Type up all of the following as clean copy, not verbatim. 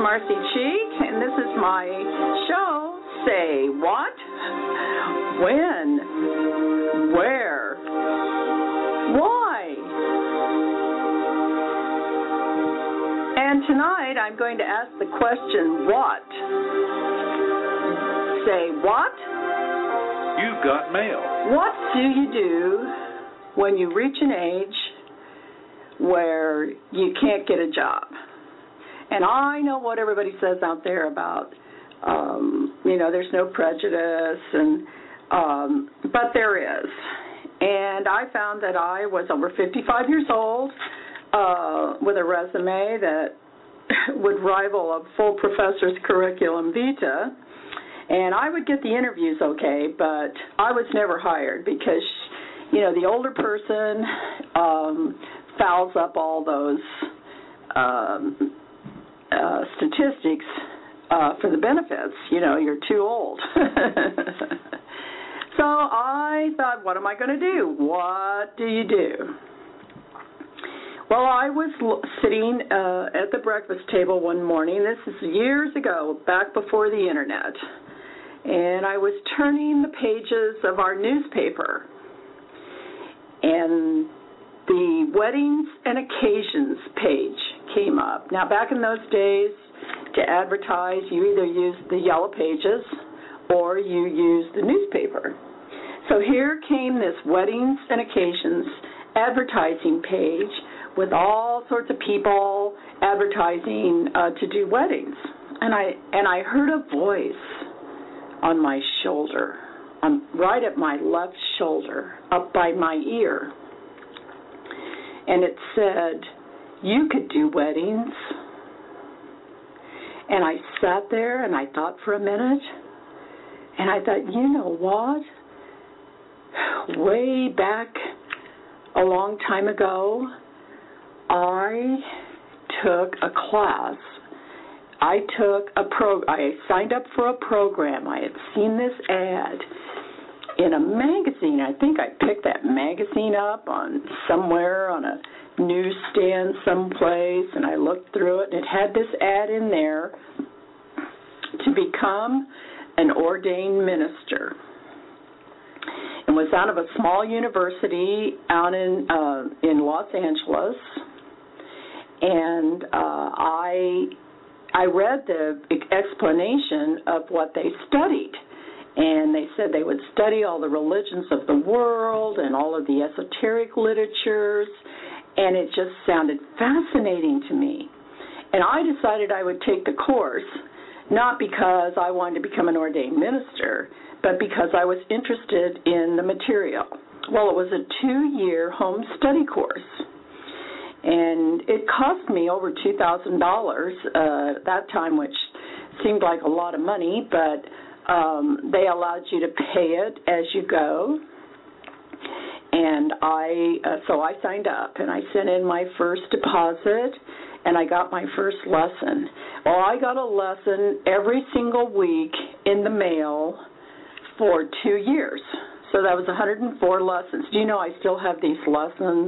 Marcy Cheek, and this is my show, Say What? When? Where? Why? And tonight I'm going to ask the question, what? Say what? You've got mail. What do you do when you reach an age where you can't get a job? And I know what everybody says out there about, there's no prejudice, but there is. And I found that I was over 55 years old with a resume that would rival a full professor's curriculum vitae. And I would get the interviews okay, but I was never hired because, the older person fouls up all those statistics for the benefits. You're too old. So I thought, what am I going to do? What do you do? Well, I was sitting at the breakfast table one morning. This is years ago, back before the Internet. And I was turning the pages of our newspaper. And the weddings and occasions page came up. Now, back in those days, to advertise, you either used the yellow pages or you used the newspaper. So here came this weddings and occasions advertising page with all sorts of people advertising to do weddings. And I heard a voice on my shoulder, right at my left shoulder, up by my ear. And it said, you could do weddings. And I sat there and I thought for a minute, and I thought, you know what? Way back a long time ago, I took a class. I signed up for a program. I had seen this ad in a magazine. I think I picked that magazine up somewhere on a newsstand someplace, and I looked through it, and it had this ad in there to become an ordained minister. It was out of a small university out in Los Angeles, and I read the explanation of what they studied. And they said they would study all the religions of the world and all of the esoteric literatures, and it just sounded fascinating to me. And I decided I would take the course, not because I wanted to become an ordained minister, but because I was interested in the material. Well, it was a 2-year home study course, and it cost me over $2,000 at that time, which seemed like a lot of money, but they allowed you to pay it as you go, and so I signed up, and I sent in my first deposit, and I got my first lesson. Well, I got a lesson every single week in the mail for 2 years, so that was 104 lessons. Do you know I still have these lessons?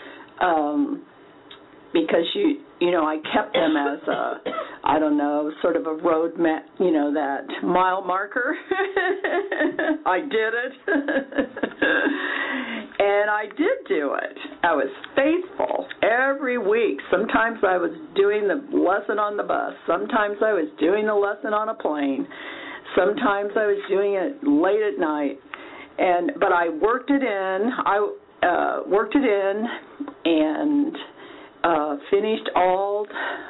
Because I kept them as sort of a road map, that mile marker. I did it. And I did do it. I was faithful every week. Sometimes I was doing the lesson on the bus. Sometimes I was doing the lesson on a plane. Sometimes I was doing it late at night. But I worked it in. And finished all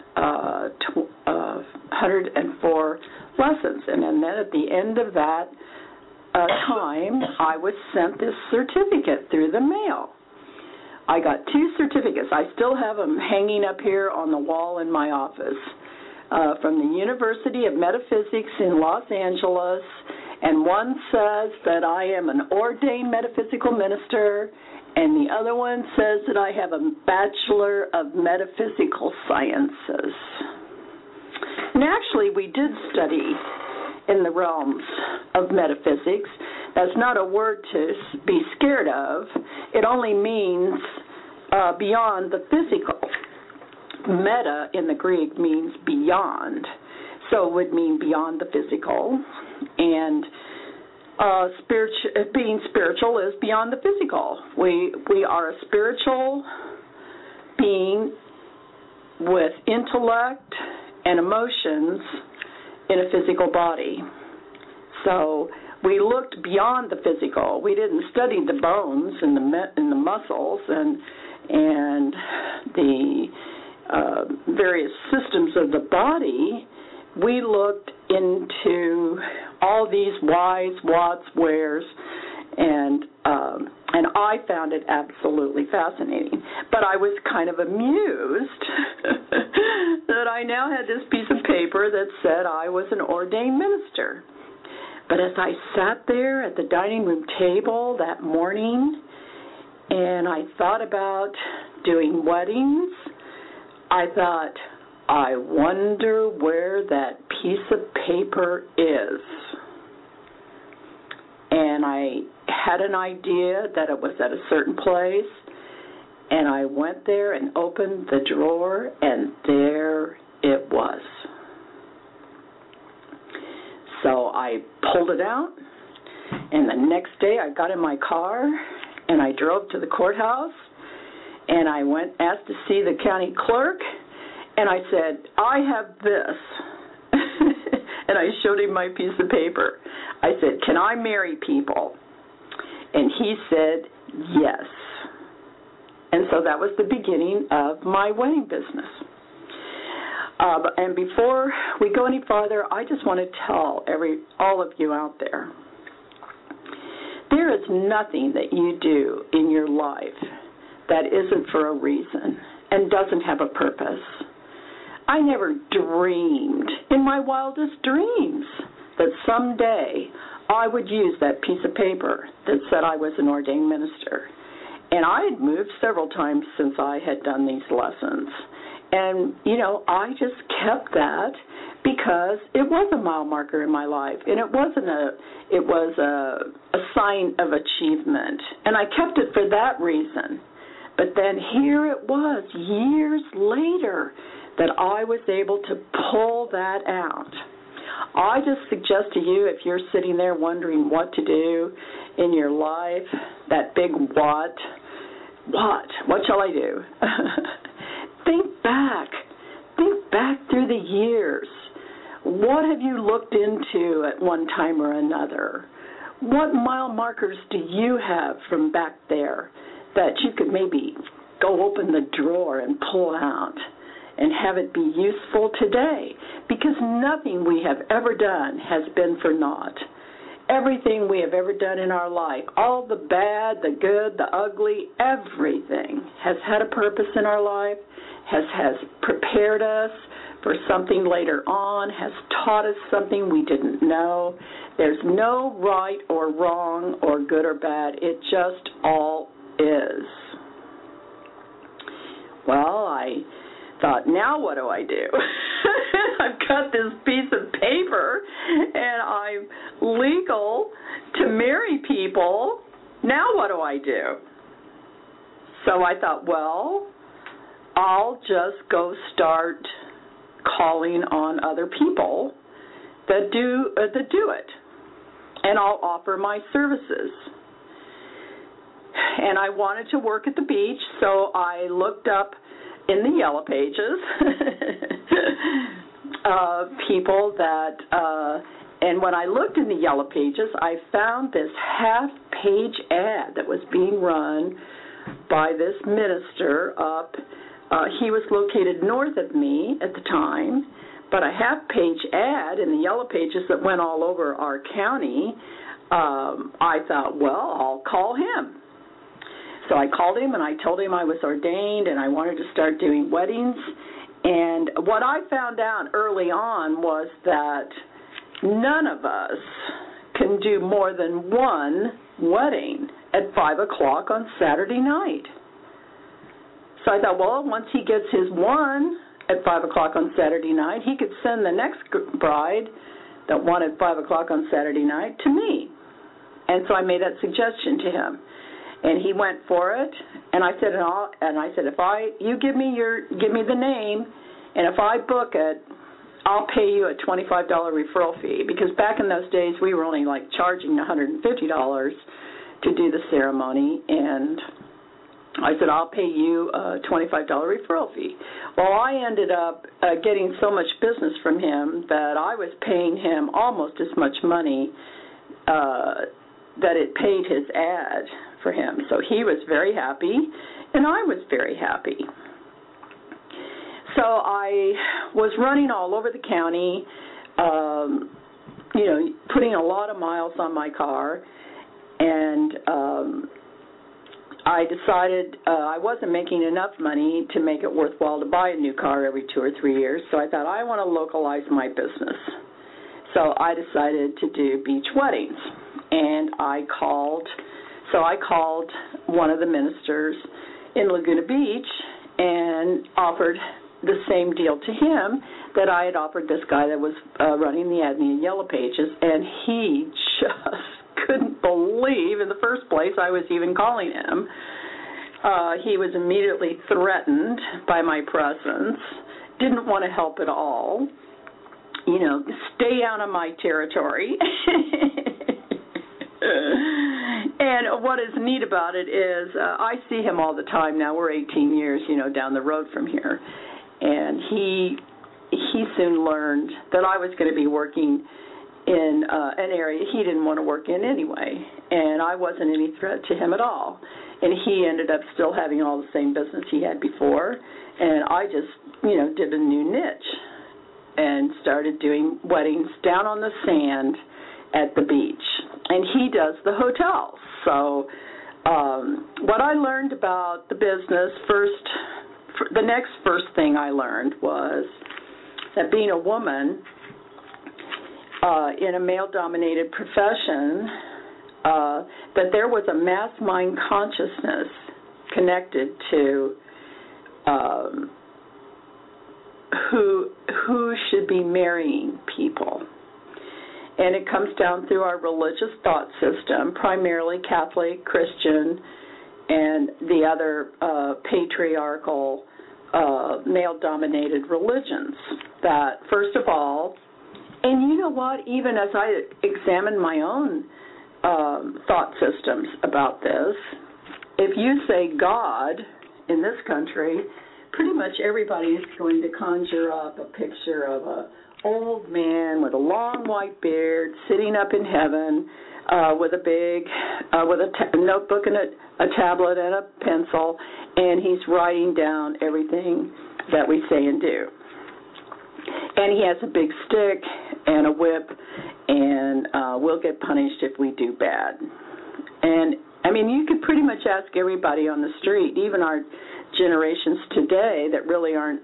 104 lessons. And then at the end of that time, I was sent this certificate through the mail. I got 2 certificates. I still have them hanging up here on the wall in my office from the University of Metaphysics in Los Angeles. And one says that I am an ordained metaphysical minister, and the other one says that I have a Bachelor of Metaphysical Sciences. And actually, we did study in the realms of metaphysics. That's not a word to be scared of. It only means beyond the physical. meta in the Greek means beyond, so it would mean beyond the physical, and being spiritual is beyond the physical. We are a spiritual being with intellect and emotions in a physical body. So we looked beyond the physical. We didn't study the bones and the muscles and the various systems of the body. We looked into all these whys, whats, wheres, and I found it absolutely fascinating. But I was kind of amused that I now had this piece of paper that said I was an ordained minister. But as I sat there at the dining room table that morning and I thought about doing weddings, I thought, I wonder where that piece of paper is. And I had an idea that it was at a certain place, and I went there and opened the drawer, and there it was. So I pulled it out, and the next day I got in my car, and I drove to the courthouse, and I asked to see the county clerk, and I said, I have this. And I showed him my piece of paper. I said, can I marry people? And he said, yes. And so that was the beginning of my wedding business. And before we go any farther, I just want to tell all of you out there, there is nothing that you do in your life that isn't for a reason and doesn't have a purpose. I never dreamed in my wildest dreams that someday I would use that piece of paper that said I was an ordained minister. And I had moved several times since I had done these lessons. And, I just kept that because it was a mile marker in my life, and it was a sign of achievement. And I kept it for that reason. But then here it was, years later, that I was able to pull that out. I just suggest to you, if you're sitting there wondering what to do in your life, that big what shall I do? Think back through the years. What have you looked into at one time or another? What mile markers do you have from back there that you could maybe go open the drawer and pull out and have it be useful today? Because nothing we have ever done has been for naught. Everything we have ever done in our life, all the bad, the good, the ugly, everything has had a purpose in our life, has prepared us for something later on, has taught us something we didn't know. There's no right or wrong or good or bad. It just all is. Well, I thought, now what do I do? I've got this piece of paper, and I'm legal to marry people. Now what do I do? So I thought, well, I'll just go start calling on other people that do it, and I'll offer my services. And I wanted to work at the beach, so I looked up in the Yellow Pages people that, and when I looked in the Yellow Pages, I found this half-page ad that was being run by this minister up. He was located north of me at the time, but a half-page ad in the Yellow Pages that went all over our county. I thought, well, I'll call him. So I called him and I told him I was ordained and I wanted to start doing weddings. And what I found out early on was that none of us can do more than one wedding at 5 o'clock on Saturday night. So I thought, well, once he gets his one at 5 o'clock on Saturday night, he could send the next bride that wanted 5 o'clock on Saturday night to me. And so I made that suggestion to him. And he went for it, and I said, if you give me the name, and if I book it, I'll pay you a $25 referral fee, because back in those days we were only like charging $150 to do the ceremony, and I said, I'll pay you a $25 referral fee. Well, I ended up getting so much business from him that I was paying him almost as much money that it paid his ad for him. So he was very happy, and I was very happy. So I was running all over the county, putting a lot of miles on my car, and I decided I wasn't making enough money to make it worthwhile to buy a new car every 2 or 3 years, so I thought I want to localize my business. So I decided to do beach weddings, and I called one of the ministers in Laguna Beach and offered the same deal to him that I had offered this guy that was running the ad in the Yellow Pages, and he just couldn't believe in the first place I was even calling him. He was immediately threatened by my presence, didn't want to help at all, stay out of my territory. And what is neat about it is I see him all the time now. We're 18 years, down the road from here. And he soon learned that I was going to be working in an area he didn't want to work in anyway. And I wasn't any threat to him at all. And he ended up still having all the same business he had before. And I just, did a new niche and started doing weddings down on the sand at the beach. And he does the hotels. So what I learned about the business the next first thing I learned was that being a woman in a male-dominated profession, that there was a mass mind consciousness connected to who should be marrying people. And it comes down through our religious thought system, primarily Catholic, Christian, and the other patriarchal, male-dominated religions. That, first of all, and you know what, even as I examine my own thought systems about this, if you say God in this country, pretty much everybody is going to conjure up a picture of a old man with a long white beard sitting up in heaven with a notebook and a tablet and a pencil, and he's writing down everything that we say and do. And he has a big stick and a whip, and we'll get punished if we do bad. And, you could pretty much ask everybody on the street, even our generations today that really aren't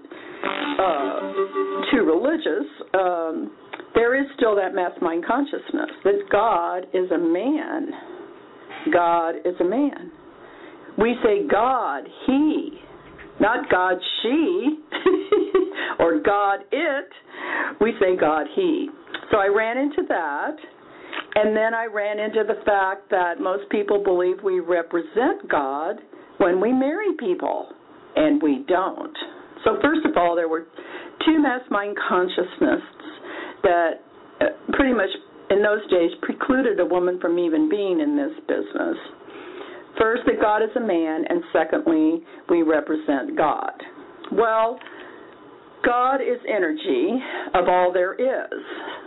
too religious, there is still that mass mind consciousness that God is a man. God is a man. We say God, he, not God, she, or God, it. We say God, he. So I ran into that, and then I ran into the fact that most people believe we represent God when we marry people, and we don't. So first of all, there were two mass mind consciousnesses that pretty much in those days precluded a woman from even being in this business. First, that God is a man, and secondly, we represent God. Well, God is energy of all there is.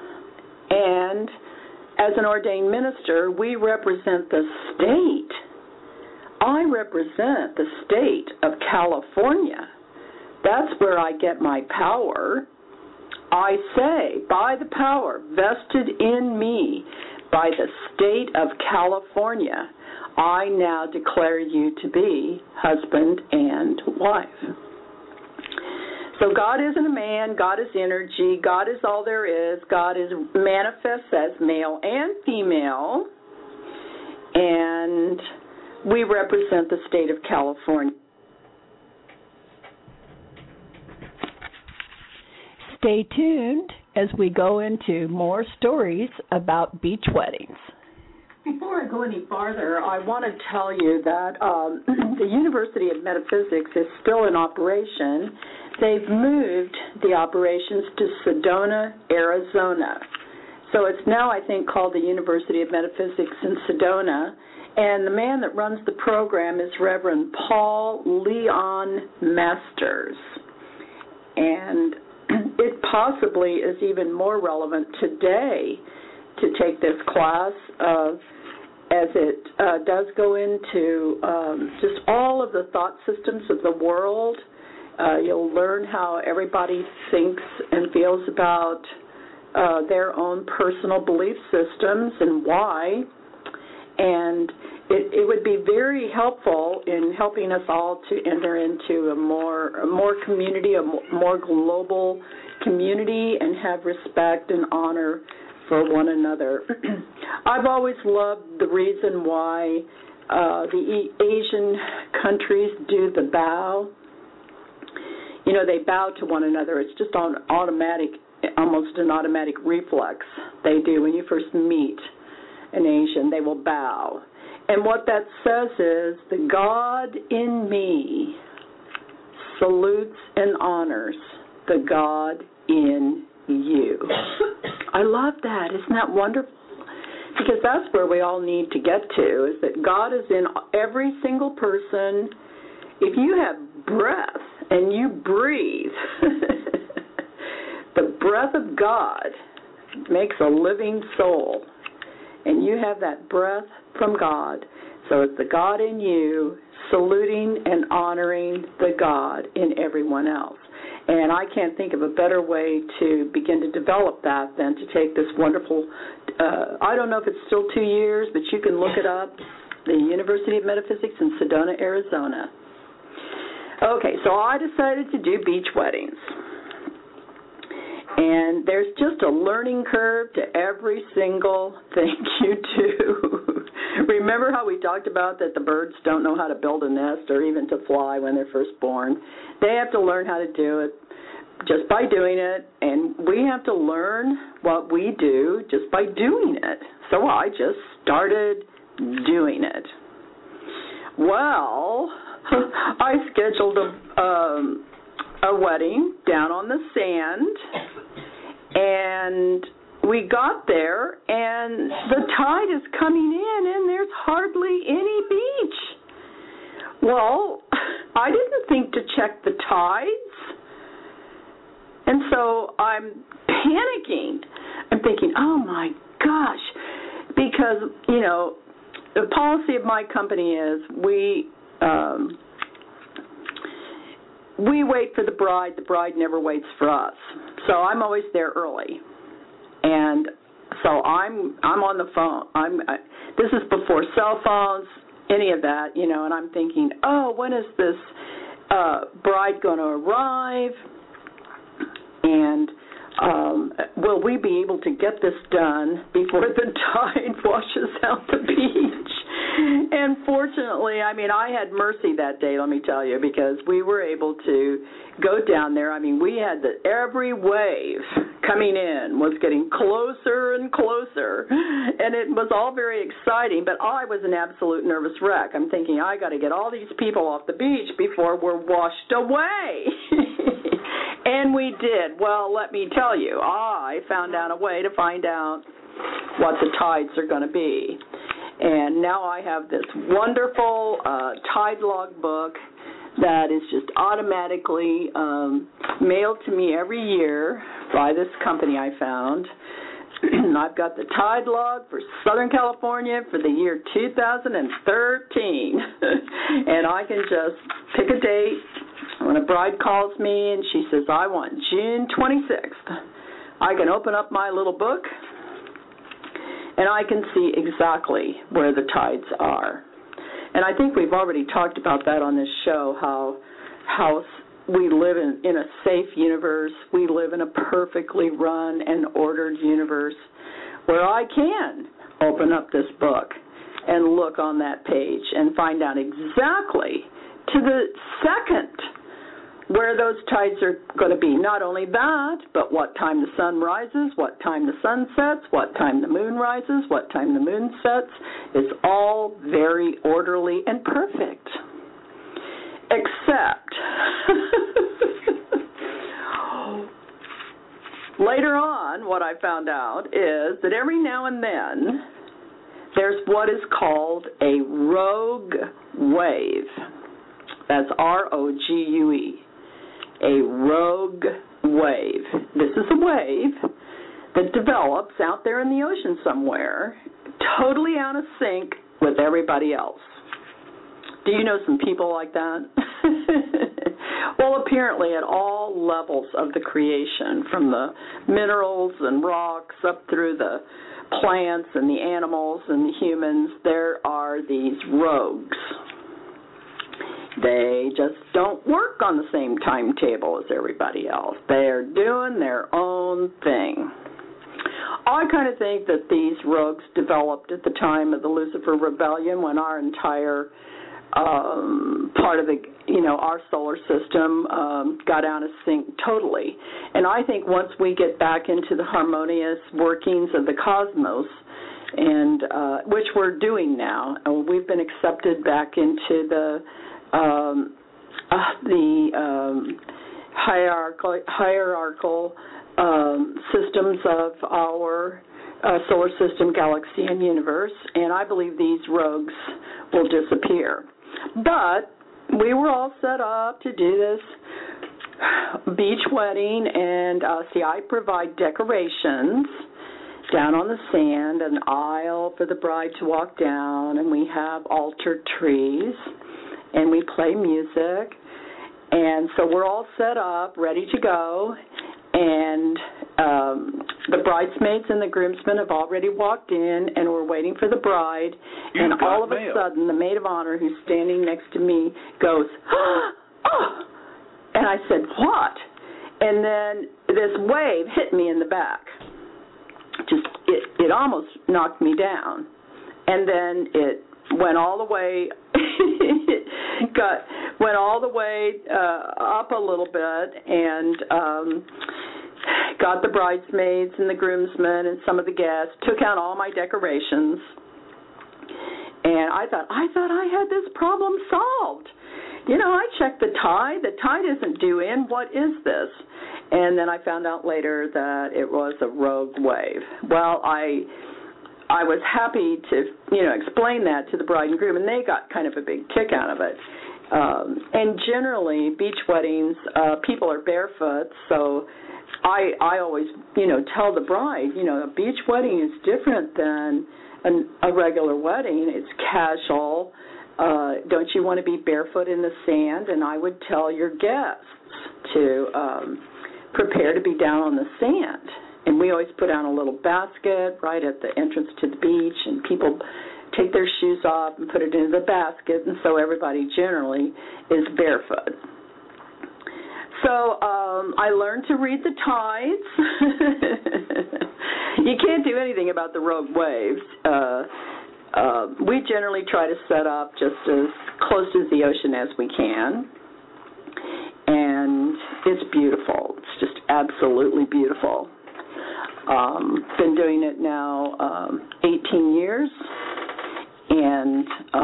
And as an ordained minister, we represent the state. I represent the state of California. That's where I get my power. I say, by the power vested in me by the state of California, I now declare you to be husband and wife. So God isn't a man, God is energy, God is all there is, God is manifests as male and female, and we represent the state of California. Stay tuned as we go into more stories about beach weddings. Before I go any farther, I want to tell you that the University of Metaphysics is still in operation. They've moved the operations to Sedona, Arizona. So it's now, I think, called the University of Metaphysics in Sedona. And the man that runs the program is Reverend Paul Leon Masters. And it possibly is even more relevant today to take this class, as it does go into just all of the thought systems of the world. You'll learn how everybody thinks and feels about their own personal belief systems and why. And it would be very helpful in helping us all to enter into a more community, a more global community, and have respect and honor for one another. I've always loved the reason why the Asian countries do the bow. You know, they bow to one another. It's just on automatic, almost an automatic reflex they do when you first meet an Asian. They will bow. And what that says is, the God in me salutes and honors the God in you. I love that. Isn't that wonderful? Because that's where we all need to get to, is that God is in every single person. If you have breath and you breathe, the breath of God makes a living soul. And you have that breath from God. So it's the God in you saluting and honoring the God in everyone else. And I can't think of a better way to begin to develop that than to take this wonderful, I don't know if it's still 2 years, but you can look it up, the University of Metaphysics in Sedona, Arizona. Okay, so I decided to do beach weddings. And there's just a learning curve to every single thing you do. Remember how we talked about that the birds don't know how to build a nest or even to fly when they're first born? They have to learn how to do it just by doing it, and we have to learn what we do just by doing it. So I just started doing it. Well, I scheduled a wedding down on the sand, and we got there, and the tide is coming in, and there's hardly any beach. Well, I didn't think to check the tides, and so I'm panicking. I'm thinking, oh, my gosh, because, you know, the policy of my company is we wait for the bride never waits for us. So I'm always there early. And so I'm on the phone. This is before cell phones, any of that, you know, and I'm thinking, oh, when is this bride going to arrive? And will we be able to get this done before the tide washes out the beach? And fortunately, I mean, I had mercy that day, let me tell you, because we were able to go down there. I mean, we had every wave coming in was getting closer and closer, and it was all very exciting, but I was an absolute nervous wreck. I'm thinking, I got to get all these people off the beach before we're washed away. And we did. Well, let me tell you, I found out a way to find out what the tides are going to be. And now I have this wonderful tide log book that is just automatically mailed to me every year by this company I found. I've got the tide log for Southern California for the year 2013. And I can just pick a date when a bride calls me and she says, I want June 26th. I can open up my little book and I can see exactly where the tides are. And I think we've already talked about that on this show, how we live in a safe universe. We live in a perfectly run and ordered universe where I can open up this book and look on that page and find out exactly to the second where those tides are going to be. Not only that, but what time the sun rises, what time the sun sets, what time the moon rises, what time the moon sets. It's all very orderly and perfect. Except, later on, what I found out is that every now and then, there's what is called a rogue wave. That's R-O-G-U-E. A rogue wave. This is a wave that develops out there in the ocean somewhere, totally out of sync with everybody else. Do you know some people like that? Well, apparently at all levels of the creation, from the minerals and rocks up through the plants and the animals and the humans, there are these rogues. They just don't work on the same timetable as everybody else. They're doing their own thing. I kind of think that these rogues developed at the time of the Lucifer Rebellion, when our entire part of the, our solar system got out of sync totally. And I think once we get back into the harmonious workings of the cosmos, and which we're doing now, we've been accepted back into the hierarchical systems of our solar system, galaxy, and universe, and I believe these rogues will disappear. But we were all set up to do this beach wedding, and I provide decorations down on the sand, an aisle for the bride to walk down, and we have altar trees, and we play music, and so we're all set up, ready to go, and the bridesmaids and the groomsmen have already walked in, and we're waiting for the bride, and all of a sudden the maid of honor who's standing next to me goes, "Oh!" And I said, "What?" And then this wave hit me in the back. It almost knocked me down, and then it went all the way up a little bit, and got the bridesmaids and the groomsmen and some of the guests, took out all my decorations, and I thought I had this problem solved. I checked the tide. The tide isn't due in. What is this? And then I found out later that it was a rogue wave. Well, I was happy to, explain that to the bride and groom, and they got kind of a big kick out of it. And generally, beach weddings, people are barefoot, so I always, tell the bride, a beach wedding is different than a regular wedding. It's casual. Don't you want to be barefoot in the sand? And I would tell your guests to prepare to be down on the sand. And we always put out a little basket right at the entrance to the beach, and people take their shoes off and put it into the basket, and so everybody generally is barefoot. So I learned to read the tides. You can't do anything about the rogue waves. We generally try to set up just as close to the ocean as we can, and it's beautiful. It's just absolutely beautiful. Been doing it now 18 years, and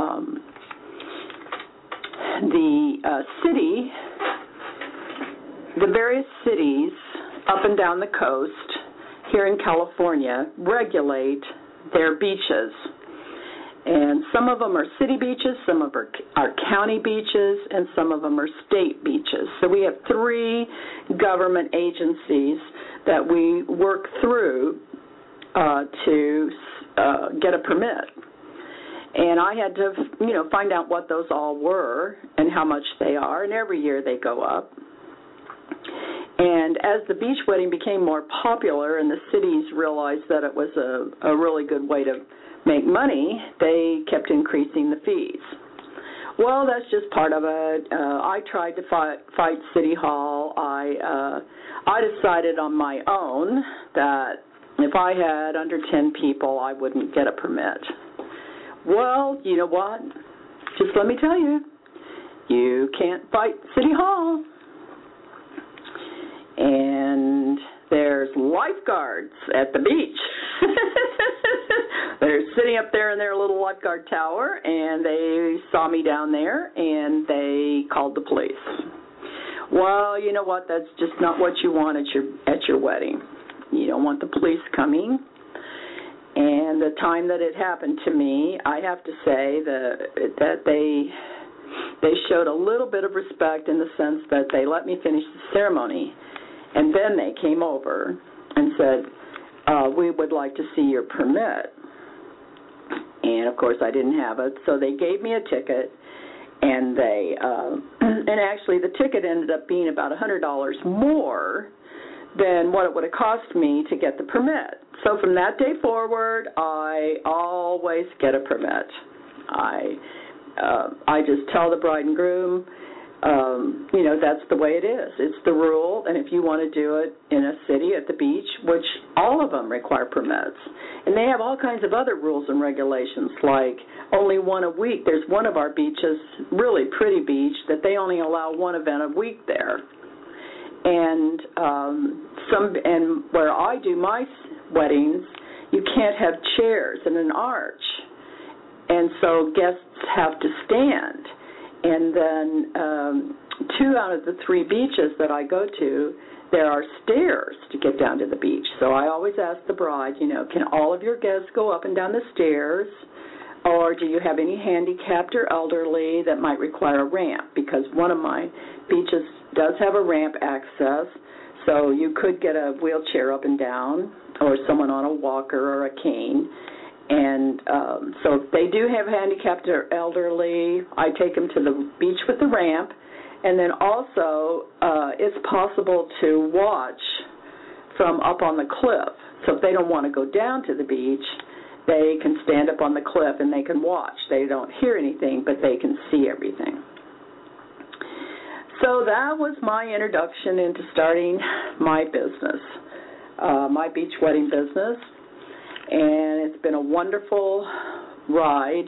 the various cities up and down the coast here in California regulate their beaches. And some of them are city beaches, some of them are county beaches, and some of them are state beaches. So we have 3 government agencies that we work through to get a permit. And I had to, find out what those all were and how much they are, and every year they go up. And as the beach wedding became more popular and the cities realized that it was a really good way to make money, they kept increasing the fees. Well, that's just part of it. I tried to fight City Hall. I decided on my own that if I had under 10 people, I wouldn't get a permit. Well, you know what? Just let me tell you, you can't fight City Hall. and there's lifeguards at the beach. They're sitting up there in their little lifeguard tower, and they saw me down there, and they called the police. Well, you know what? That's just not what you want at your wedding. You don't want the police coming. And the time that it happened to me, I have to say that they showed a little bit of respect in the sense that they let me finish the ceremony, and then they came over and said, we would like to see your permit. And, of course, I didn't have it, so they gave me a ticket, and and actually the ticket ended up being about $100 more than what it would have cost me to get the permit. So from that day forward, I always get a permit. I just tell the bride and groom, that's the way it is. It's the rule, and if you want to do it in a city at the beach, which all of them require permits, and they have all kinds of other rules and regulations, like only one a week. There's one of our beaches, really pretty beach, that they only allow one event a week there. And and where I do my weddings, you can't have chairs in an arch, and so guests have to stand. And then 2 out of the 3 beaches that I go to, there are stairs to get down to the beach. So I always ask the bride, can all of your guests go up and down the stairs, or do you have any handicapped or elderly that might require a ramp? Because one of my beaches does have a ramp access, so you could get a wheelchair up and down, or someone on a walker or a cane. And so if they do have handicapped or elderly, I take them to the beach with the ramp. And then also it's possible to watch from up on the cliff. So if they don't want to go down to the beach, they can stand up on the cliff and they can watch. They don't hear anything, but they can see everything. So that was my introduction into starting my business, my beach wedding business. And it's been a wonderful ride.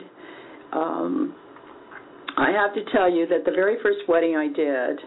I have to tell you that the very first wedding I did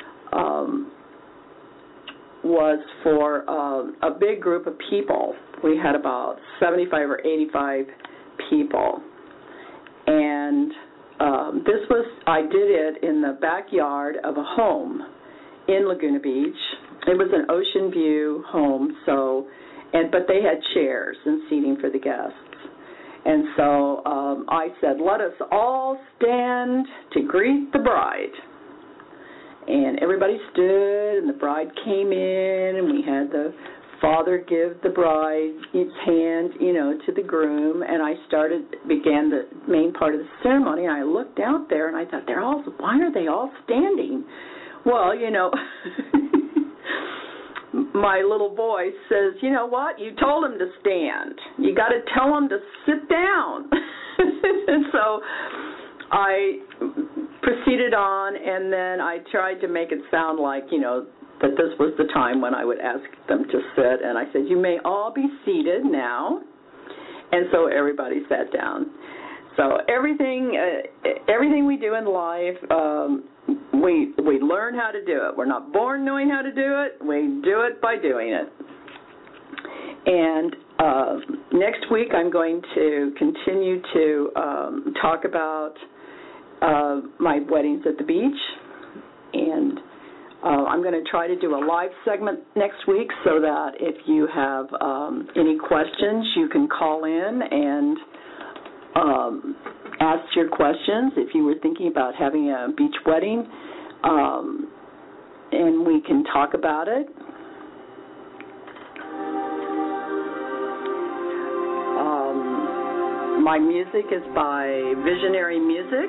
was for a big group of people. We had about 75 or 85 people. And I did it in the backyard of a home in Laguna Beach. It was an ocean view home, but they had chairs and seating for the guests. And so I said, let us all stand to greet the bride. And everybody stood, and the bride came in, and we had the father give the bride his hand, to the groom, and I began the main part of the ceremony, and I looked out there, and I thought, why are they all standing? Well, my little voice says, you know what? You told them to stand. You got to tell them to sit down. And so I proceeded on, and then I tried to make it sound like, that this was the time when I would ask them to sit. And I said, you may all be seated now. And so everybody sat down. So everything we do in life, we learn how to do it. We're not born knowing how to do it. We do it by doing it. And next week I'm going to continue to talk about my weddings at the beach. And I'm going to try to do a live segment next week so that if you have any questions, you can call in and ask your questions if you were thinking about having a beach wedding, and we can talk about it. My music is by Visionary Music.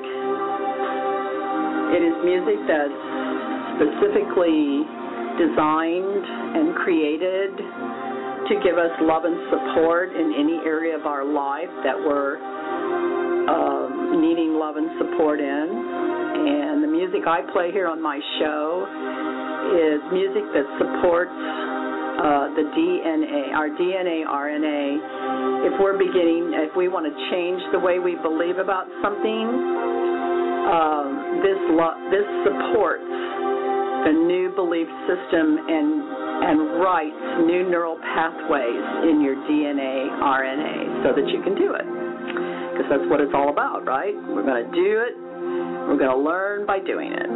It is music that's specifically designed and created to give us love and support in any area of our life that we're needing love and support in. And the music I play here on my show is music that supports the DNA, our DNA, RNA. If we want to change the way we believe about something, this supports a new belief system and writes new neural pathways in your DNA, RNA, so that you can do it. Because that's what it's all about, right? We're going to do it. We're going to learn by doing it.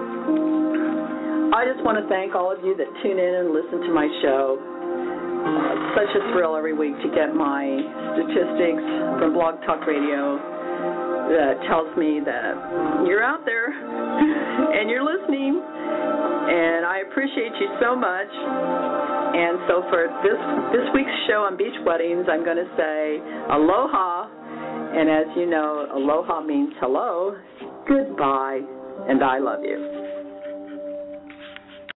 I just want to thank all of you that tune in and listen to my show. It's such a thrill every week to get my statistics from Blog Talk Radio that tells me that you're out there and you're listening, and I appreciate you so much. And so for this week's show on beach weddings, I'm going to say aloha, and as you know, aloha means hello, goodbye, and I love you.